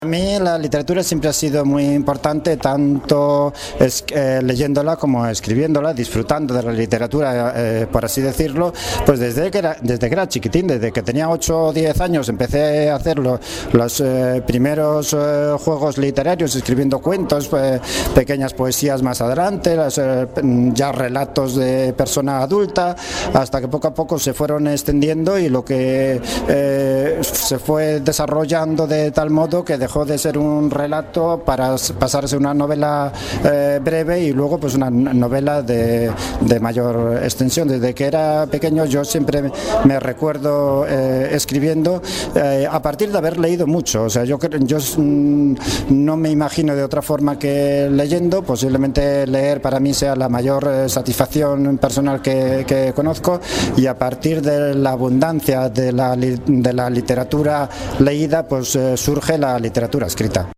A mí la literatura siempre ha sido muy importante, tanto leyéndola como escribiéndola, disfrutando de la literatura, por así decirlo, pues desde que era chiquitín, desde que tenía 8 o 10 años empecé a hacer los primeros juegos literarios, escribiendo cuentos, pequeñas poesías más adelante, ya relatos de persona adulta, hasta que poco a poco se fueron extendiendo y lo que se fue desarrollando de tal modo que dejó de ser un relato para pasarse a una novela breve y luego pues una novela de mayor extensión. Desde que era pequeño yo siempre me recuerdo escribiendo a partir de haber leído mucho. O sea, yo no me imagino de otra forma que leyendo. Posiblemente leer para mí sea la mayor satisfacción personal que conozco, y a partir de la abundancia de la literatura leída pues surge la literatura escrita.